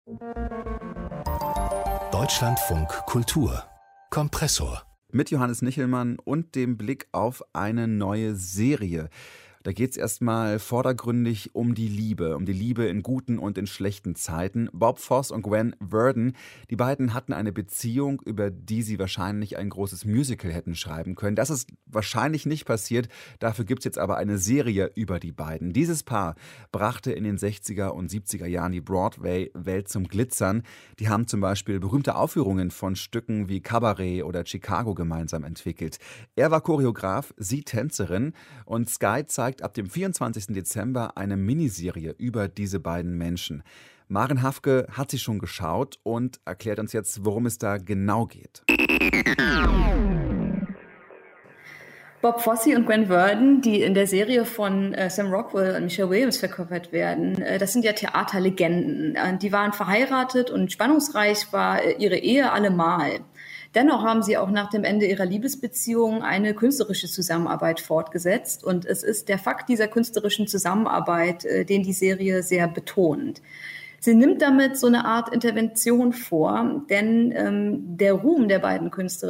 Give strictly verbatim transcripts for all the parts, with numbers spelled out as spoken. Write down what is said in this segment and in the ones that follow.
Deutschlandfunk Kultur Kompressor Mit Johannes Nichelmann und dem Blick auf eine neue Serie. Da geht es erstmal vordergründig um die Liebe, um die Liebe in guten und in schlechten Zeiten. Bob Fosse und Gwen Verdon, die beiden hatten eine Beziehung, über die sie wahrscheinlich ein großes Musical hätten schreiben können. Das ist wahrscheinlich nicht passiert, dafür gibt es jetzt aber eine Serie über die beiden. Dieses Paar brachte in den sechziger und siebziger Jahren die Broadway-Welt zum Glitzern. Die haben zum Beispiel berühmte Aufführungen von Stücken wie Cabaret oder Chicago gemeinsam entwickelt. Er war Choreograf, sie Tänzerin und Sky zeigt ab dem vierundzwanzigsten Dezember eine Miniserie über diese beiden Menschen. Maren Hafke hat sie schon geschaut und erklärt uns jetzt, worum es da genau geht. Bob Fosse und Gwen Verdon, die in der Serie von äh, Sam Rockwell und Michelle Williams verkörpert werden, äh, das sind ja Theaterlegenden. Äh, die waren verheiratet und spannungsreich war äh, ihre Ehe allemal. Dennoch haben sie auch nach dem Ende ihrer Liebesbeziehung eine künstlerische Zusammenarbeit fortgesetzt. Und es ist der Fakt dieser künstlerischen Zusammenarbeit, äh, den die Serie sehr betont. Sie nimmt damit so eine Art Intervention vor, denn ähm, der Ruhm der beiden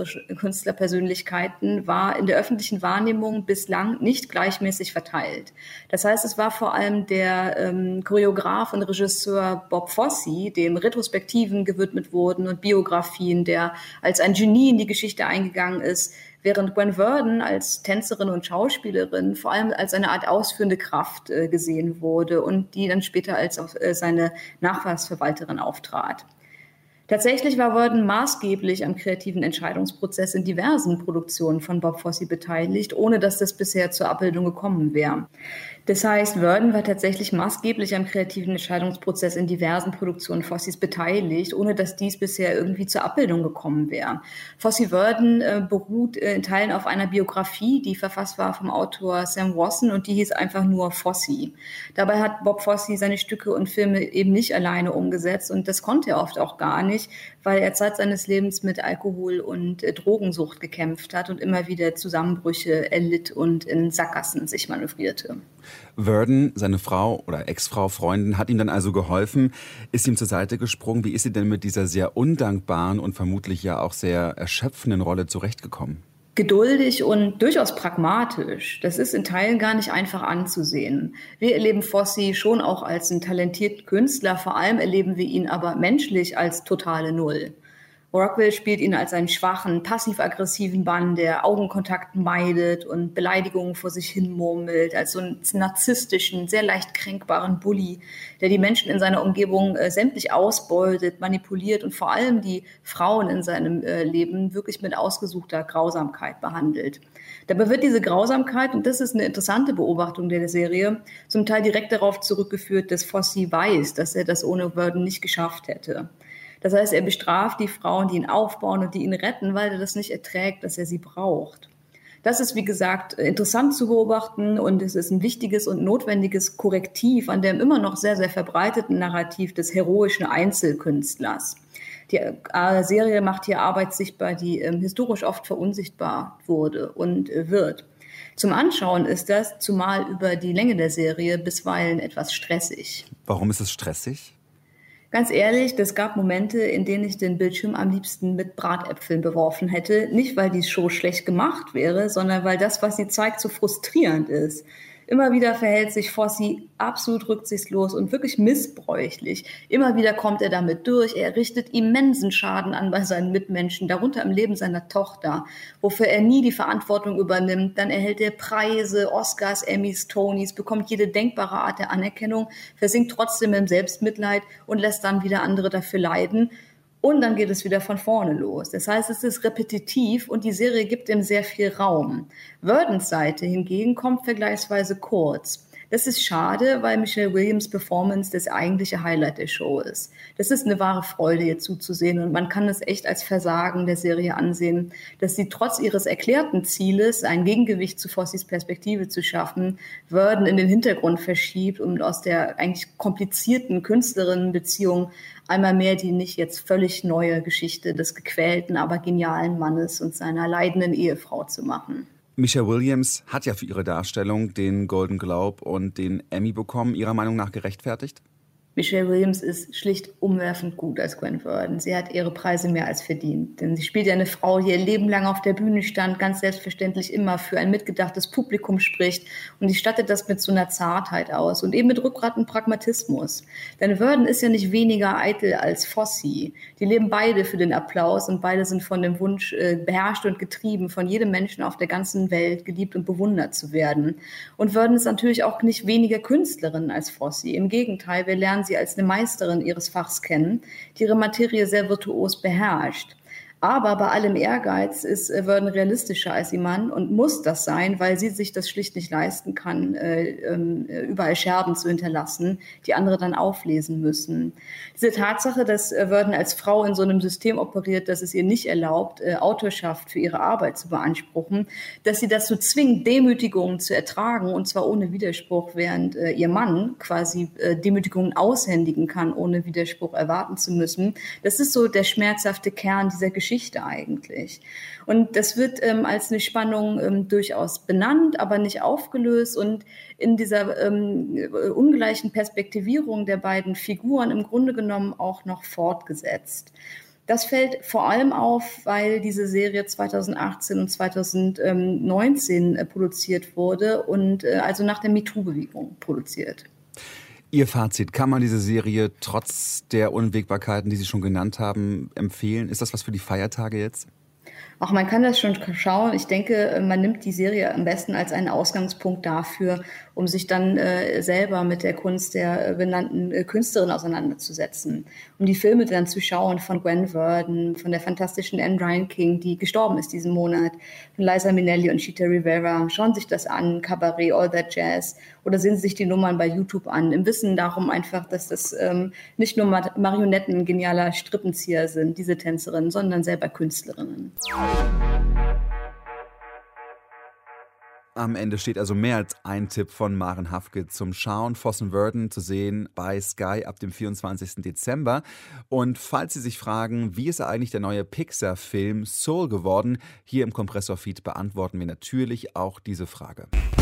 Künstlerpersönlichkeiten war in der öffentlichen Wahrnehmung bislang nicht gleichmäßig verteilt. Das heißt, es war vor allem der ähm, Choreograf und Regisseur Bob Fosse, dem Retrospektiven gewidmet wurden und Biografien, der als ein Genie in die Geschichte eingegangen ist, während Gwen Verdon als Tänzerin und Schauspielerin vor allem als eine Art ausführende Kraft äh, gesehen wurde und die dann später als auf, äh, seine Nachwuchsverwalterin auftrat. Tatsächlich war Verdon maßgeblich am kreativen Entscheidungsprozess in diversen Produktionen von Bob Fosse beteiligt, ohne dass das bisher zur Abbildung gekommen wäre. Das heißt, Verdon war tatsächlich maßgeblich am kreativen Entscheidungsprozess in diversen Produktionen Fosses beteiligt, ohne dass dies bisher irgendwie zur Abbildung gekommen wäre. Fosse Verdon äh, beruht äh, in Teilen auf einer Biografie, die verfasst war vom Autor Sam Wasson und die hieß einfach nur Fosse. Dabei hat Bob Fosse seine Stücke und Filme eben nicht alleine umgesetzt und das konnte er oft auch gar nicht, weil er Zeit seines Lebens mit Alkohol und äh, Drogensucht gekämpft hat und immer wieder Zusammenbrüche erlitt und in Sackgassen sich manövrierte. Verdon, seine Frau oder Ex-Frau, Freundin, hat ihm dann also geholfen, ist ihm zur Seite gesprungen. Wie ist sie denn mit dieser sehr undankbaren und vermutlich ja auch sehr erschöpfenden Rolle zurechtgekommen? Geduldig und durchaus pragmatisch. Das ist in Teilen gar nicht einfach anzusehen. Wir erleben Fosse schon auch als einen talentierten Künstler, vor allem erleben wir ihn aber menschlich als totale Null. Rockwell spielt ihn als einen schwachen, passiv-aggressiven Mann, der Augenkontakt meidet und Beleidigungen vor sich hin murmelt, als so einen narzisstischen, sehr leicht kränkbaren Bully, der die Menschen in seiner Umgebung äh, sämtlich ausbeutet, manipuliert und vor allem die Frauen in seinem äh, Leben wirklich mit ausgesuchter Grausamkeit behandelt. Dabei wird diese Grausamkeit, und das ist eine interessante Beobachtung der Serie, zum Teil direkt darauf zurückgeführt, dass Fosse weiß, dass er das ohne Verdon nicht geschafft hätte. Das heißt, er bestraft die Frauen, die ihn aufbauen und die ihn retten, weil er das nicht erträgt, dass er sie braucht. Das ist, wie gesagt, interessant zu beobachten und es ist ein wichtiges und notwendiges Korrektiv an dem immer noch sehr, sehr verbreiteten Narrativ des heroischen Einzelkünstlers. Die Serie macht hier Arbeit sichtbar, die ähm, historisch oft verunsichtbar wurde und äh, wird. Zum Anschauen ist das, zumal über die Länge der Serie, bisweilen etwas stressig. Warum ist es stressig? Ganz ehrlich, es gab Momente, in denen ich den Bildschirm am liebsten mit Bratäpfeln beworfen hätte. Nicht, weil die Show schlecht gemacht wäre, sondern weil das, was sie zeigt, so frustrierend ist. Immer wieder verhält sich Fosse absolut rücksichtslos und wirklich missbräuchlich. Immer wieder kommt er damit durch. Er richtet immensen Schaden an bei seinen Mitmenschen, darunter im Leben seiner Tochter, wofür er nie die Verantwortung übernimmt. Dann erhält er Preise, Oscars, Emmys, Tonys, bekommt jede denkbare Art der Anerkennung, versinkt trotzdem im Selbstmitleid und lässt dann wieder andere dafür leiden. Und dann geht es wieder von vorne los. Das heißt, es ist repetitiv und die Serie gibt ihm sehr viel Raum. Verdons Seite hingegen kommt vergleichsweise kurz. Das ist schade, weil Michelle Williams' Performance das eigentliche Highlight der Show ist. Das ist eine wahre Freude, ihr zuzusehen und man kann es echt als Versagen der Serie ansehen, dass sie trotz ihres erklärten Zieles, ein Gegengewicht zu Fosses Perspektive zu schaffen, Verdon in den Hintergrund verschiebt und aus der eigentlich komplizierten Künstlerinnenbeziehung einmal mehr die nicht jetzt völlig neue Geschichte des gequälten, aber genialen Mannes und seiner leidenden Ehefrau zu machen. Michelle Williams hat ja für ihre Darstellung den Golden Globe und den Emmy bekommen. Ihrer Meinung nach gerechtfertigt? Michelle Williams ist schlicht umwerfend gut als Gwen Verdon. Sie hat ihre Preise mehr als verdient. Denn sie spielt ja eine Frau, die ihr Leben lang auf der Bühne stand, ganz selbstverständlich immer für ein mitgedachtes Publikum spricht. Und die stattet das mit so einer Zartheit aus und eben mit Rückgrat und Pragmatismus. Denn Verdon ist ja nicht weniger eitel als Fosse. Die leben beide für den Applaus und beide sind von dem Wunsch äh, beherrscht und getrieben, von jedem Menschen auf der ganzen Welt geliebt und bewundert zu werden. Und Verdon ist natürlich auch nicht weniger Künstlerin als Fosse. Im Gegenteil, wir lernen sie als eine Meisterin ihres Fachs kennen, die ihre Materie sehr virtuos beherrscht. Aber bei allem Ehrgeiz ist Verdon realistischer als ihr Mann und muss das sein, weil sie sich das schlicht nicht leisten kann, äh, äh, überall Scherben zu hinterlassen, die andere dann auflesen müssen. Diese Tatsache, dass Verdon als Frau in so einem System operiert, das es ihr nicht erlaubt, äh, Autorschaft für ihre Arbeit zu beanspruchen, dass sie dazu zwingt, Demütigungen zu ertragen, und zwar ohne Widerspruch, während äh, ihr Mann quasi äh, Demütigungen aushändigen kann, ohne Widerspruch erwarten zu müssen. Das ist so der schmerzhafte Kern dieser Geschichte. Geschichte eigentlich. Und das wird ähm, als eine Spannung ähm, durchaus benannt, aber nicht aufgelöst. Und in dieser ähm, ungleichen Perspektivierung der beiden Figuren im Grunde genommen auch noch fortgesetzt. Das fällt vor allem auf, weil diese Serie zweitausendachtzehn und zweitausendneunzehn äh, produziert wurde und äh, also nach der MeToo-Bewegung produziert. Ihr Fazit, kann man diese Serie trotz der Unwägbarkeiten, die Sie schon genannt haben, empfehlen? Ist das was für die Feiertage jetzt? Auch man kann das schon schauen. Ich denke, man nimmt die Serie am besten als einen Ausgangspunkt dafür, um sich dann äh, selber mit der Kunst der äh, benannten äh, Künstlerin auseinanderzusetzen. Um die Filme dann zu schauen von Gwen Verdon, von der fantastischen Anne Reinking, die gestorben ist diesen Monat, von Liza Minnelli und Chita Rivera. Schauen Sie sich das an, Cabaret, All That Jazz, oder sehen Sie sich die Nummern bei YouTube an, im Wissen darum einfach, dass das ähm, nicht nur Marionetten genialer Strippenzieher sind, diese Tänzerinnen, sondern selber Künstlerinnen. Am Ende steht also mehr als ein Tipp von Maren Hafke zum Schauen. Fosse und Verdon zu sehen bei Sky ab dem vierundzwanzigsten Dezember. Und falls Sie sich fragen, wie ist eigentlich der neue Pixar-Film Soul geworden, hier im Kompressor-Feed beantworten wir natürlich auch diese Frage.